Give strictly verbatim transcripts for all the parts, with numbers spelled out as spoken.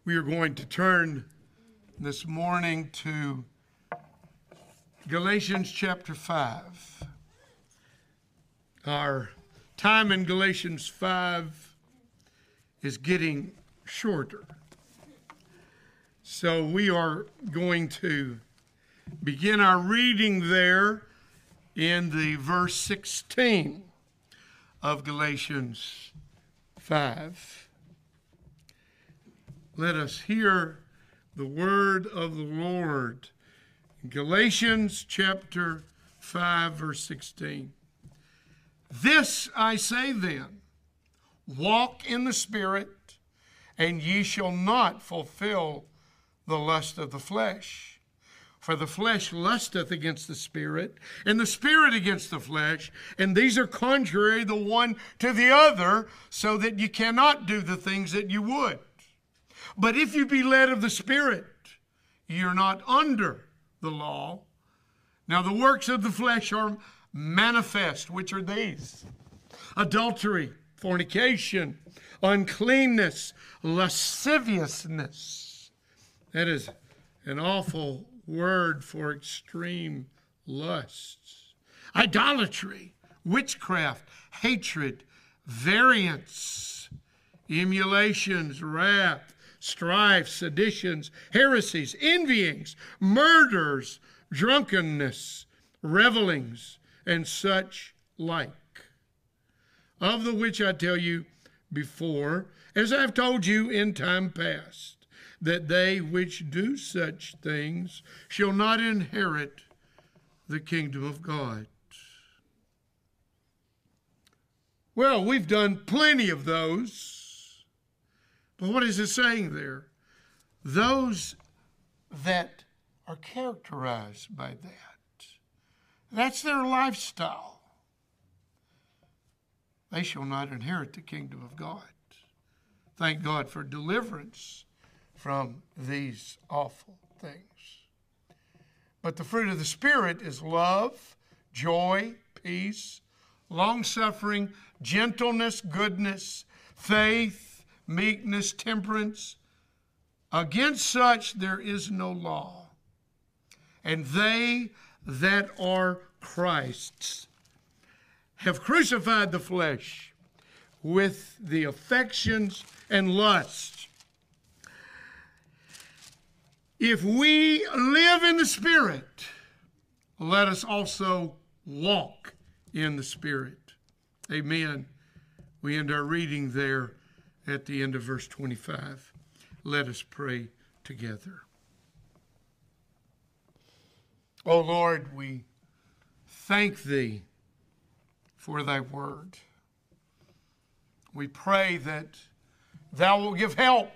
We are going to turn this morning to Galatians chapter five. Our time in Galatians five is getting shorter. So we are going to begin our reading there in the verse sixteen of Galatians five. Let us hear the word of the Lord. Galatians chapter five, verse sixteen. This I say then, walk in the Spirit, and ye shall not fulfill the lust of the flesh. For the flesh lusteth against the Spirit, and the Spirit against the flesh, and these are contrary the one to the other, so that you cannot do the things that you would. But if you be led of the Spirit, you're not under the law. Now the works of the flesh are manifest, which are these: adultery, fornication, uncleanness, lasciviousness. That is an awful word for extreme lusts. Idolatry, witchcraft, hatred, variance, emulations, wrath, strife, seditions, heresies, envyings, murders, drunkenness, revelings, and such like. Of the which I tell you before, as I have told you in time past, that they which do such things shall not inherit the kingdom of God. Well, we've done plenty of those. But what is it saying there? Those that are characterized by that, that's their lifestyle, they shall not inherit the kingdom of God. Thank God for deliverance from these awful things. But the fruit of the Spirit is love, joy, peace, long-suffering, gentleness, goodness, faith, meekness, temperance. Against such there is no law. And they that are Christ's have crucified the flesh with the affections and lusts. If we live in the Spirit, let us also walk in the Spirit. Amen. We end our reading there at the end of verse twenty-five. Let us pray together. O Lord, we thank Thee for Thy word. We pray that Thou will give help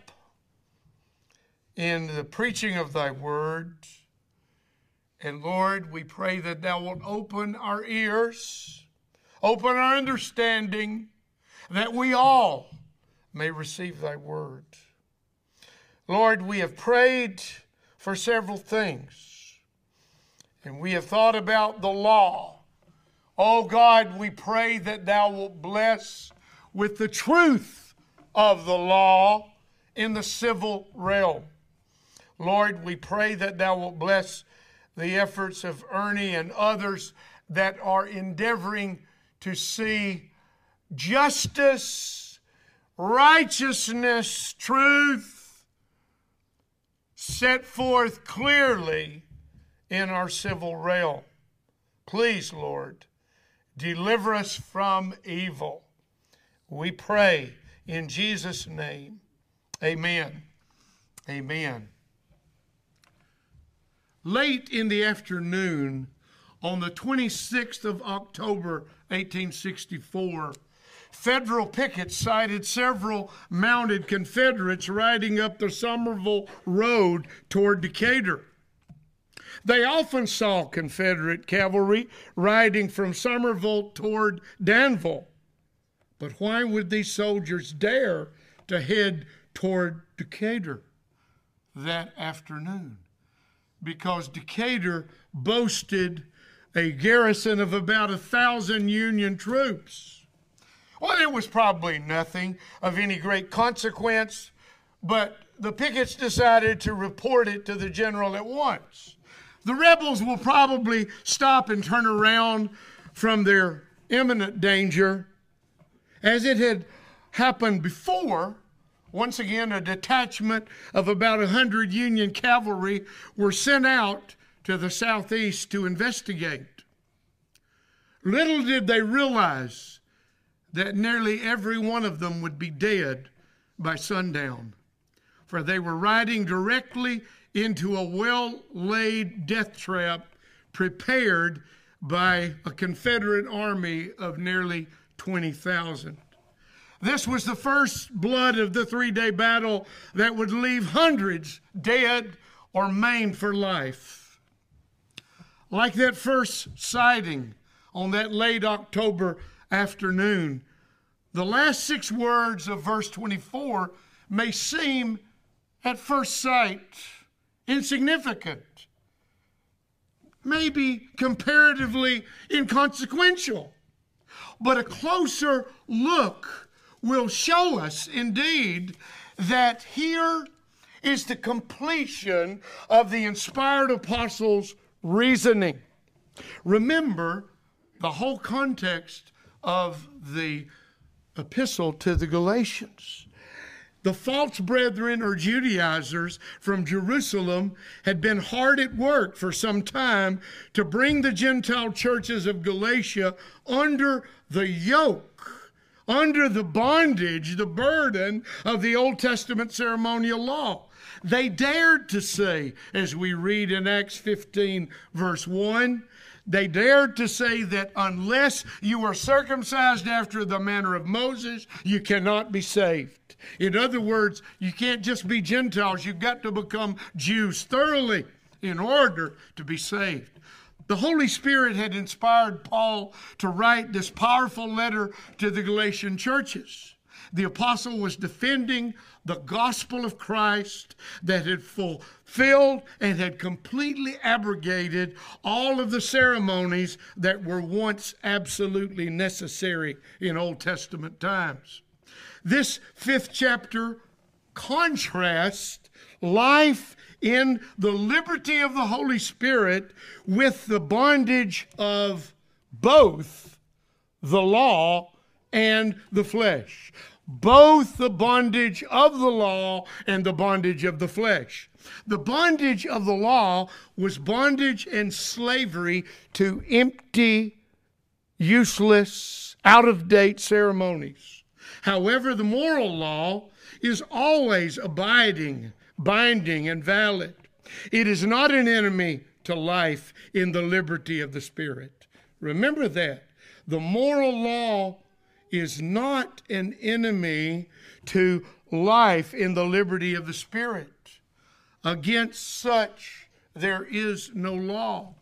in the preaching of Thy word. And Lord, we pray that Thou wilt open our ears, open our understanding, that we all may receive Thy word. Lord, we have prayed for several things, and we have thought about the law. Oh God, we pray that Thou wilt bless with the truth of the law in the civil realm. Lord, we pray that Thou wilt bless the efforts of Ernie and others that are endeavoring to see justice, righteousness, truth set forth clearly in our civil realm. Please, Lord, deliver us from evil. We pray in Jesus' name. Amen. Amen. Late in the afternoon, on the twenty-sixth of October, eighteen sixty-four, federal pickets sighted several mounted Confederates riding up the Somerville Road toward Decatur. They often saw Confederate cavalry riding from Somerville toward Danville. But why would these soldiers dare to head toward Decatur that afternoon? Because Decatur boasted a garrison of about a thousand Union troops. Well, it was probably nothing of any great consequence, but the pickets decided to report it to the general at once. The rebels will probably stop and turn around from their imminent danger, as it had happened before. Once again, a detachment of about a hundred Union cavalry were sent out to the southeast to investigate. Little did they realize that nearly every one of them would be dead by sundown, for they were riding directly into a well-laid death trap prepared by a Confederate army of nearly twenty thousand. This was the first blood of the three-day battle that would leave hundreds dead or maimed for life. Like that first sighting on that late October afternoon, the last six words of verse twenty-four may seem at first sight insignificant, maybe comparatively inconsequential, but a closer look will show us indeed that here is the completion of the inspired apostles' reasoning. Remember the whole context of the epistle to the Galatians. The false brethren or Judaizers from Jerusalem had been hard at work for some time to bring the Gentile churches of Galatia under the yoke, under the bondage, the burden of the Old Testament ceremonial law. They dared to say, as we read in Acts fifteen, verse one, they dared to say that unless you are circumcised after the manner of Moses, you cannot be saved. In other words, you can't just be Gentiles. You've got to become Jews thoroughly in order to be saved. The Holy Spirit had inspired Paul to write this powerful letter to the Galatian churches. The apostle was defending the gospel of Christ that had fulfilled and had completely abrogated all of the ceremonies that were once absolutely necessary in Old Testament times. This fifth chapter contrasts life in the liberty of the Holy Spirit with the bondage of both the law and the flesh. Both the bondage of the law and the bondage of the flesh. The bondage of the law was bondage and slavery to empty, useless, out-of-date ceremonies. However, the moral law is always abiding, binding, and valid. It is not an enemy to life in the liberty of the Spirit. Remember that. The moral law is not an enemy to life in the liberty of the Spirit. Against such, there is no law.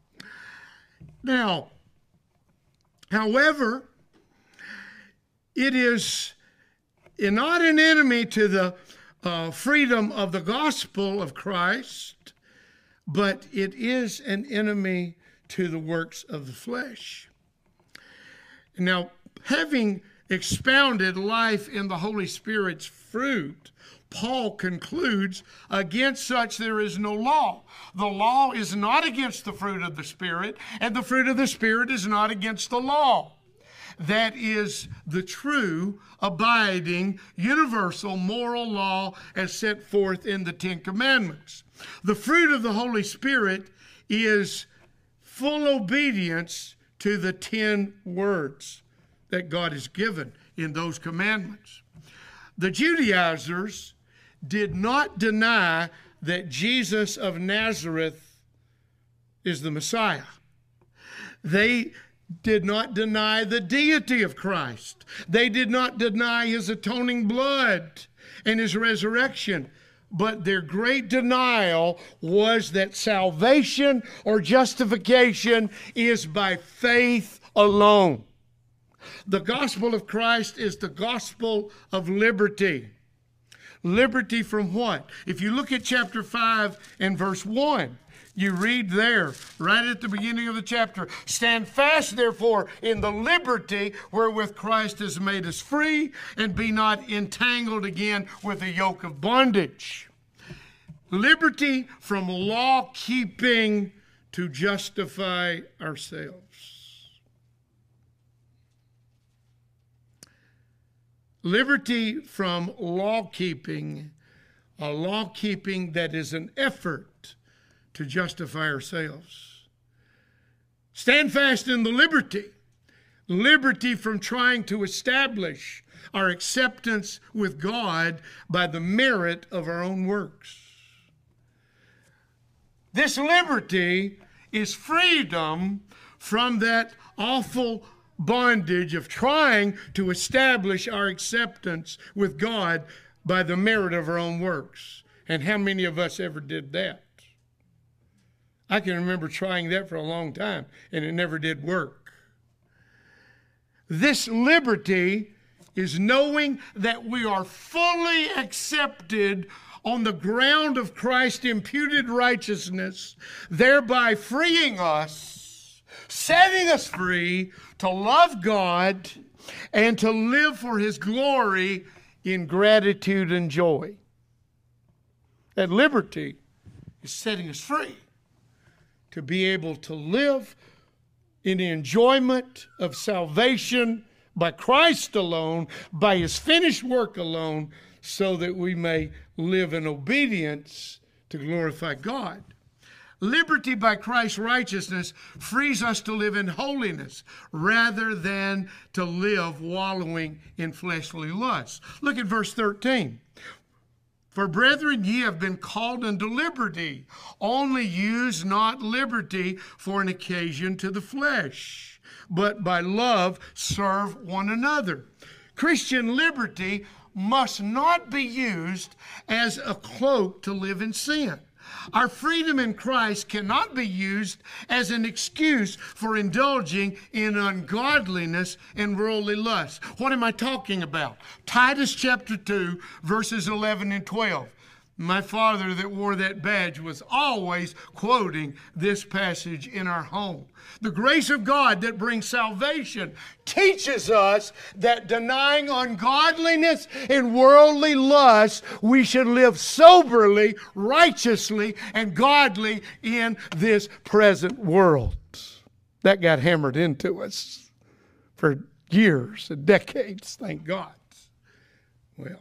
Now, however, it is not an enemy to the uh, freedom of the gospel of Christ, but it is an enemy to the works of the flesh. Now, having expounded life in the Holy Spirit's fruit, Paul concludes, against such there is no law. The law is not against the fruit of the Spirit, and the fruit of the Spirit is not against the law. That is the true, abiding, universal moral law as set forth in the Ten Commandments. The fruit of the Holy Spirit is full obedience to the ten words that God has given in those commandments. The Judaizers did not deny that Jesus of Nazareth is the Messiah. They did not deny the deity of Christ. They did not deny his atoning blood and his resurrection. But their great denial was that salvation or justification is by faith alone. The gospel of Christ is the gospel of liberty. Liberty from what? If you look at chapter five and verse one, You read there, right at the beginning of the chapter, stand fast, therefore, in the liberty wherewith Christ has made us free, and be not entangled again with the yoke of bondage. Liberty from law keeping to justify ourselves. Liberty from law keeping, a law keeping that is an effort to justify ourselves. Stand fast in the liberty. Liberty from trying to establish our acceptance with God by the merit of our own works. This liberty is freedom from that awful bondage of trying to establish our acceptance with God by the merit of our own works. And how many of us ever did that? I can remember trying that for a long time, and it never did work. This liberty is knowing that we are fully accepted on the ground of Christ's imputed righteousness, thereby freeing us, setting us free to love God and to live for His glory in gratitude and joy. That liberty is setting us free to be able to live in the enjoyment of salvation by Christ alone, by His finished work alone, so that we may live in obedience to glorify God. Liberty by Christ's righteousness frees us to live in holiness rather than to live wallowing in fleshly lusts. Look at verse thirteen. For brethren, ye have been called unto liberty. Only use not liberty for an occasion to the flesh, but by love serve one another. Christian liberty must not be used as a cloak to live in sin. Our freedom in Christ cannot be used as an excuse for indulging in ungodliness and worldly lust. What am I talking about? Titus chapter two, verses eleven and twelve. My father that wore that badge was always quoting this passage in our home. The grace of God that brings salvation teaches us that denying ungodliness and worldly lust, we should live soberly, righteously, and godly in this present world. That got hammered into us for years and decades, thank God. Well,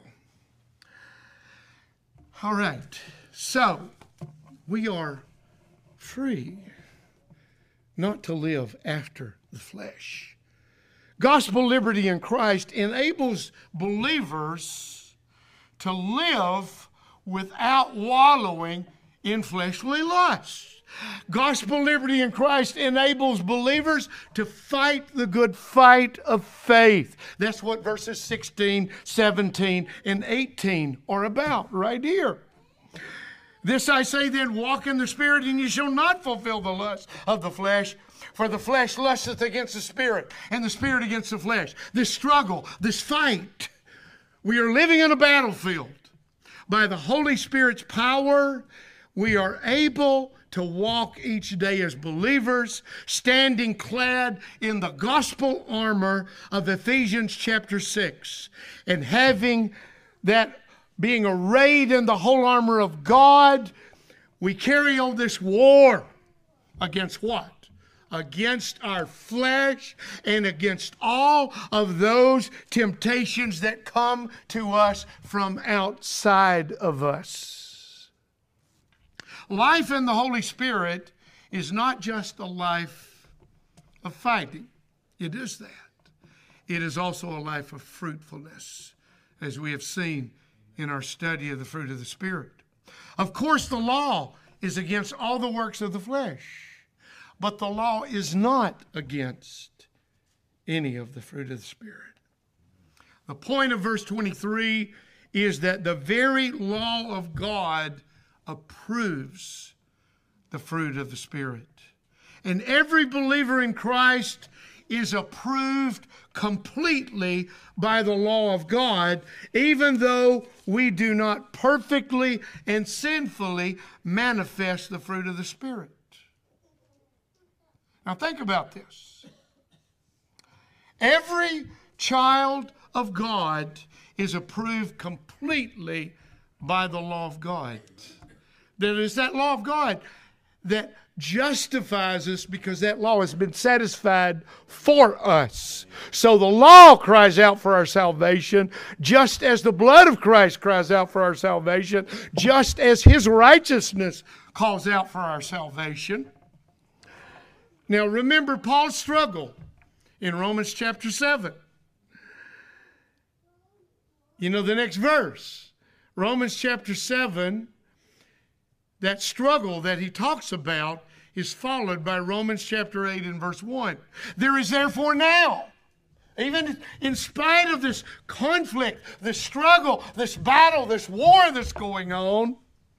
all right, so we are free not to live after the flesh. Gospel liberty in Christ enables believers to live without wallowing in fleshly lusts. Gospel liberty in Christ enables believers to fight the good fight of faith. That's what verses sixteen, seventeen, and eighteen are about right here. This I say then, walk in the Spirit, and you shall not fulfill the lust of the flesh. For the flesh lusteth against the Spirit, and the Spirit against the flesh. This struggle, this fight, we are living in a battlefield. By the Holy Spirit's power, we are able to walk each day as believers, standing clad in the gospel armor of Ephesians chapter six, and having that being arrayed in the whole armor of God, we carry on this war against what? Against our flesh and against all of those temptations that come to us from outside of us. Life in the Holy Spirit is not just a life of fighting. It is that. It is also a life of fruitfulness, as we have seen in our study of the fruit of the Spirit. Of course, the law is against all the works of the flesh, but the law is not against any of the fruit of the Spirit. The point of verse twenty-three is that the very law of God approves the fruit of the Spirit. And every believer in Christ is approved completely by the law of God, even though we do not perfectly and sinfully manifest the fruit of the Spirit. Now think about this. Every child of God is approved completely by the law of God. That is that law of God that justifies us, because that law has been satisfied for us. So the law cries out for our salvation, just as the blood of Christ cries out for our salvation, just as His righteousness calls out for our salvation. Now remember Paul's struggle in Romans chapter seven. You know the next verse, Romans chapter seven, that struggle that he talks about is followed by Romans chapter eight and verse one. There is therefore now, even in spite of this conflict, this struggle, this battle, this war that's going on,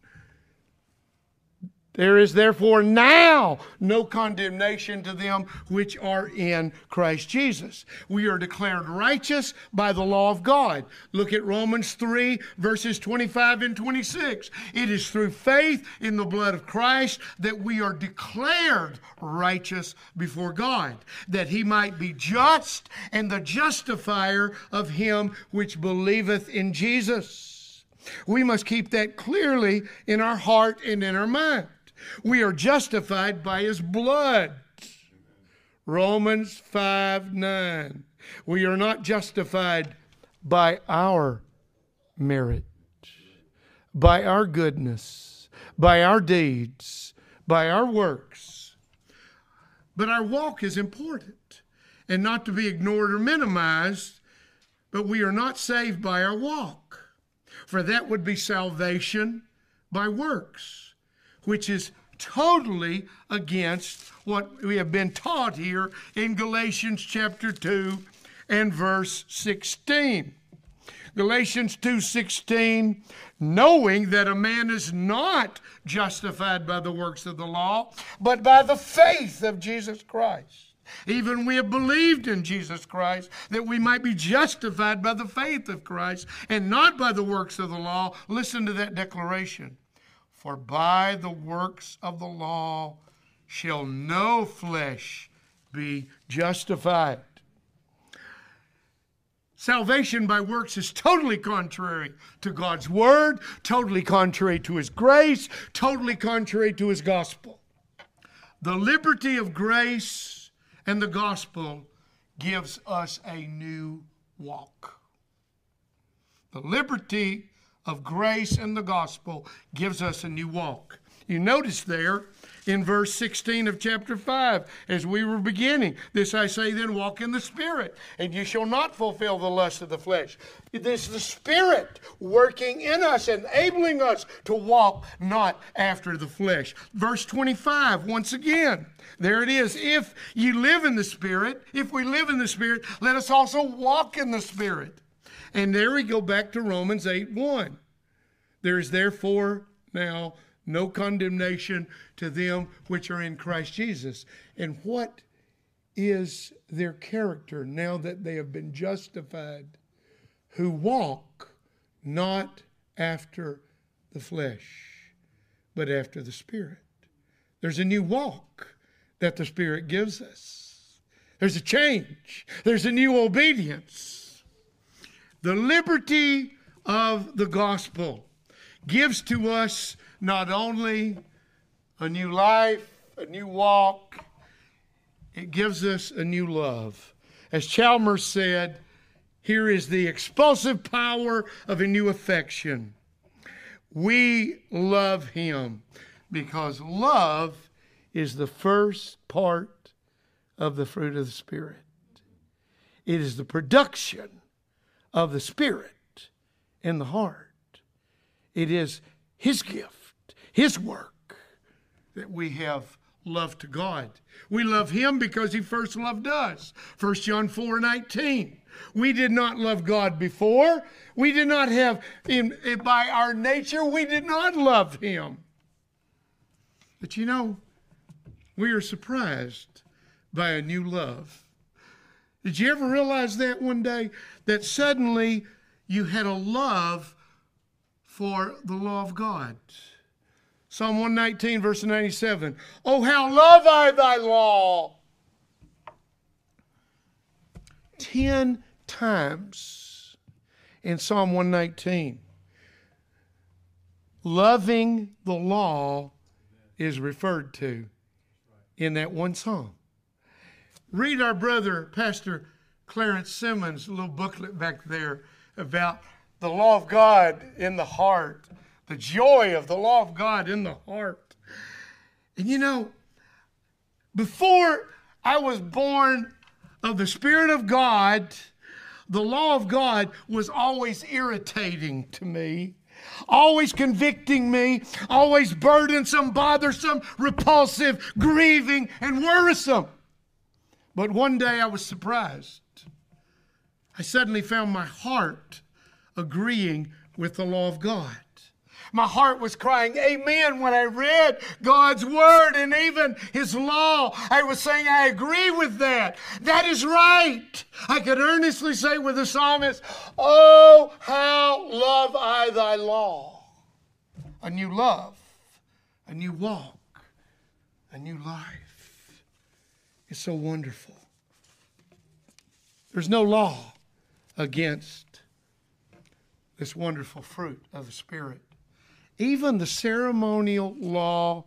there is therefore now no condemnation to them which are in Christ Jesus. We are declared righteous by the law of God. Look at Romans three, verses twenty-five and twenty-six. It is through faith in the blood of Christ that we are declared righteous before God, that He might be just and the justifier of him which believeth in Jesus. We must keep that clearly in our heart and in our mind. We are justified by His blood. Romans five nine. We are not justified by our merit, by our goodness, by our deeds, by our works. But our walk is important and not to be ignored or minimized, but we are not saved by our walk, for that would be salvation by works, which is totally against what we have been taught here in Galatians chapter two and verse sixteen. Galatians two sixteen, knowing that a man is not justified by the works of the law, but by the faith of Jesus Christ. Even we have believed in Jesus Christ, that we might be justified by the faith of Christ and not by the works of the law. Listen to that declaration. For by the works of the law shall no flesh be justified. Salvation by works is totally contrary to God's word, totally contrary to His grace, totally contrary to His gospel. The liberty of grace and the gospel gives us a new walk. The liberty of grace and the gospel gives us a new walk. You notice there in verse sixteen of chapter five, as we were beginning, this I say then, walk in the Spirit, and you shall not fulfill the lust of the flesh. This is the Spirit working in us, enabling us to walk not after the flesh. Verse twenty-five, once again, there it is. If you live in the Spirit, if we live in the Spirit, let us also walk in the Spirit. And there we go back to Romans eight one. There is therefore now no condemnation to them which are in Christ Jesus. And what is their character now that they have been justified? Who walk not after the flesh, but after the Spirit. There's a new walk that the Spirit gives us. There's a change. There's a new obedience. The liberty of the gospel gives to us not only a new life, a new walk, it gives us a new love. As Chalmers said, here is the expulsive power of a new affection. We love Him because love is the first part of the fruit of the Spirit. It is the production of the Spirit in the heart. It is His gift, His work, that we have love to God. We love Him because He first loved us. First John four nineteen. We did not love God before. We did not have, in, by our nature, we did not love Him. But you know, we are surprised by a new love. Did you ever realize that one day? That suddenly you had a love for the law of God. Psalm one nineteen, verse ninety-seven. Oh, how love I thy law. Ten times in Psalm one nineteen, loving the law is referred to in that one psalm. Read our brother, Pastor Clarence Simmons' little booklet back there about the law of God in the heart, the joy of the law of God in the heart. And you know, before I was born of the Spirit of God, the law of God was always irritating to me, always convicting me, always burdensome, bothersome, repulsive, grieving, and worrisome. But one day I was surprised. I suddenly found my heart agreeing with the law of God. My heart was crying, amen, when I read God's word and even his law. I was saying, I agree with that. That is right. I could earnestly say with the psalmist, oh, how love I thy law. A new love, a new walk, a new life. It's so wonderful. There's no law against this wonderful fruit of the Spirit. Even the ceremonial law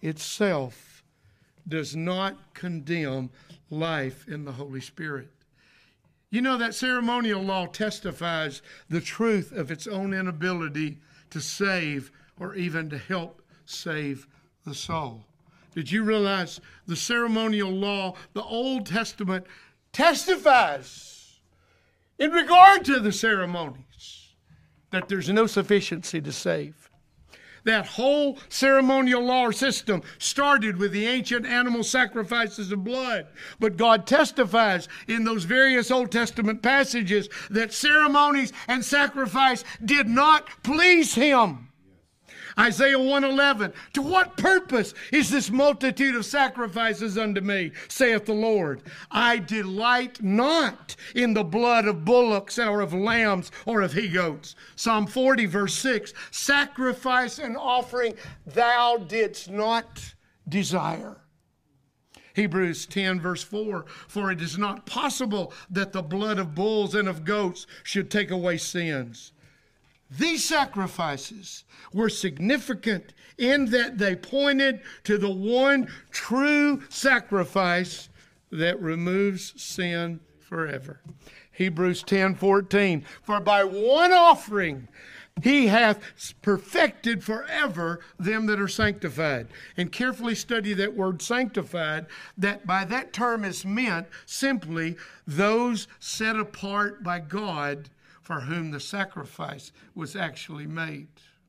itself does not condemn life in the Holy Spirit. You know, that ceremonial law testifies the truth of its own inability to save or even to help save the soul. Did you realize the ceremonial law, the Old Testament, testifies in regard to the ceremonies that there's no sufficiency to save? That whole ceremonial law system started with the ancient animal sacrifices of blood. But God testifies in those various Old Testament passages that ceremonies and sacrifice did not please him. Isaiah one eleven, to what purpose is this multitude of sacrifices unto me, saith the Lord? I delight not in the blood of bullocks or of lambs or of he-goats. Psalm forty verse six, sacrifice and offering thou didst not desire. Hebrews ten verse four, for it is not possible that the blood of bulls and of goats should take away sins. These sacrifices were significant in that they pointed to the one true sacrifice that removes sin forever. Hebrews ten fourteen, for by one offering he hath perfected forever them that are sanctified. And carefully study that word sanctified, that by that term is meant simply those set apart by God for whom the sacrifice was actually made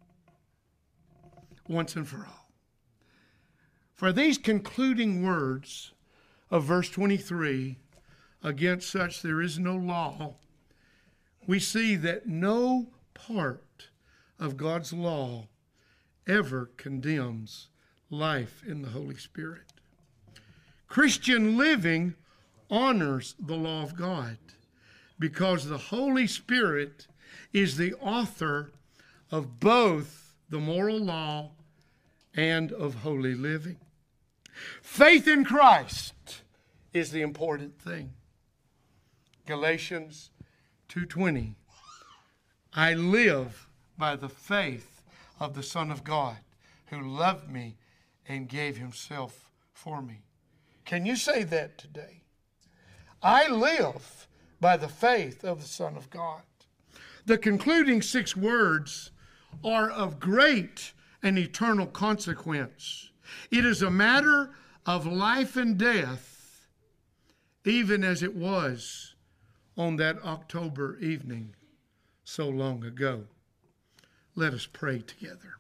once and for all. For these concluding words of verse twenty-three, against such there is no law, we see that no part of God's law ever condemns life in the Holy Spirit. Christian living honors the law of God, because the Holy Spirit is the author of both the moral law and of holy living. Faith in Christ is the important thing. Galatians two twenty, I live by the faith of the Son of God, who loved me and gave himself for me. Can you say that today? I live by the faith of the Son of God. The concluding six words are of great and eternal consequence. It is a matter of life and death, even as it was on that October evening so long ago. Let us pray together.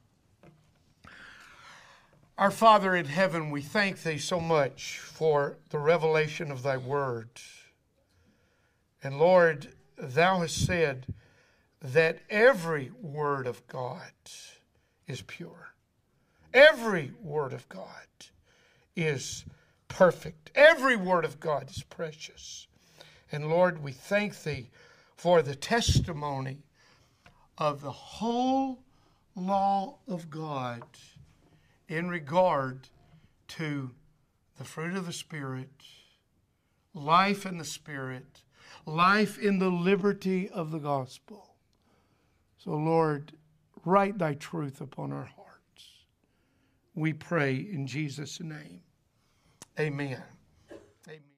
Our Father in heaven, we thank thee so much for the revelation of thy word. And Lord, thou hast said that every word of God is pure. Every word of God is perfect. Every word of God is precious. And Lord, we thank Thee for the testimony of the whole law of God in regard to the fruit of the Spirit, life in the Spirit, life in the liberty of the gospel. So, Lord, write Thy truth upon our hearts. We pray in Jesus' name. Amen. Amen.